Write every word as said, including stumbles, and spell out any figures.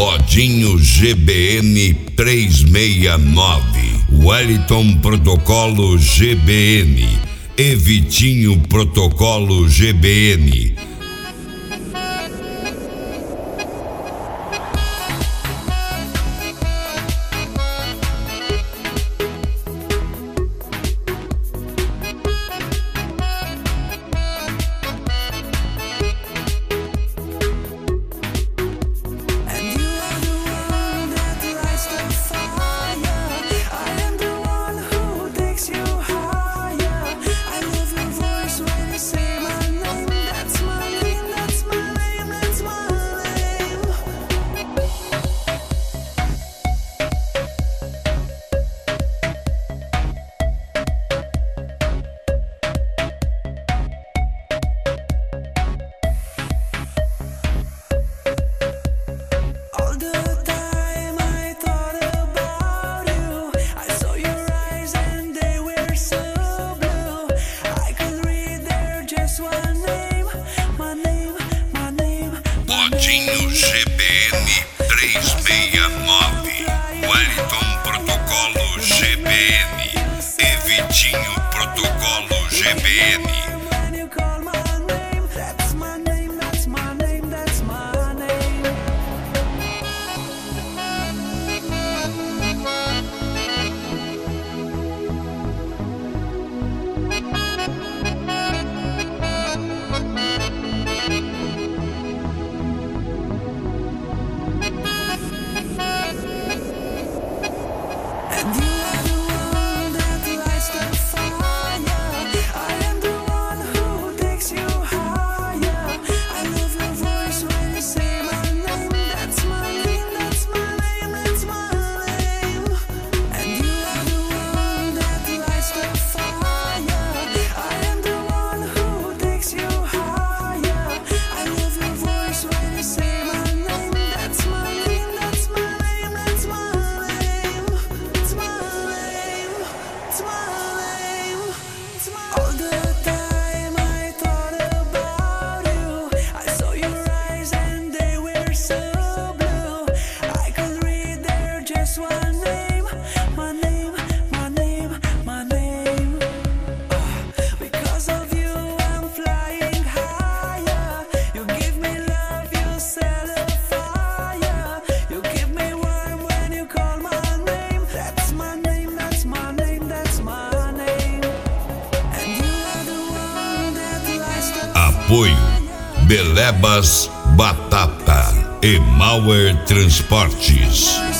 Bodinho G B N trezentos e sessenta e nove, Wellington Protocolo G B N e Vitinho Protocolo G B N. Bodinho G B N trezentos e sessenta e nove, Wellington Protocolo G B N e Vitinho Protocolo G B N. Apoio Belebas Batata e Mauer Transportes.